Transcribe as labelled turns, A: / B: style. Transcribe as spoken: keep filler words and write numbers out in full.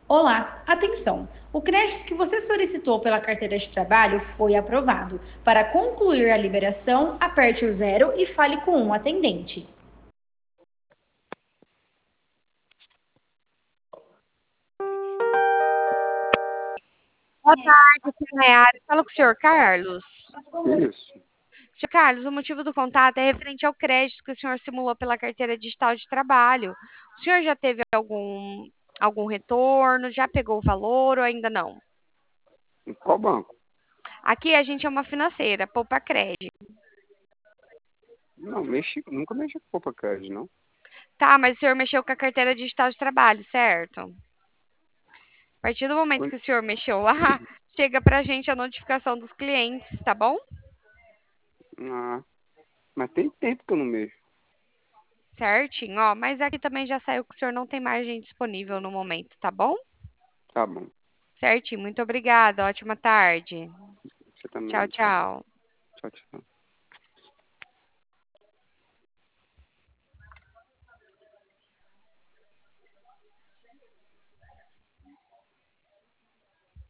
A: Olá, atenção! O crédito que você solicitou pela carteira de trabalho foi aprovado. Para concluir a liberação, aperte o zero e fale com um atendente.
B: Boa tarde, aqui é a Nayara. Fala com o senhor Carlos.
C: Isso.
B: Senhor Carlos, o motivo do contato é referente ao crédito que o senhor simulou pela carteira digital de trabalho. O senhor já teve algum, algum retorno? Já pegou o valor ou ainda não?
C: Em qual banco?
B: Aqui a gente é uma financeira, Poupa Crédito.
C: Não, mexi, nunca mexi com Poupa Crédito, não.
B: Tá, mas o senhor mexeu com a carteira digital de trabalho, certo? A partir do momento
C: Foi-
B: que o senhor mexeu lá, chega pra gente a notificação dos clientes, tá bom?
C: Ah, mas tem tempo que eu não mexo.
B: Certinho, ó. Mas aqui também já saiu que o senhor não tem margem disponível no momento, tá bom?
C: Tá bom.
B: Certinho, muito obrigada. Ótima tarde.
C: Você
B: Tchau,
C: também.
B: tchau.
C: Tchau, tchau.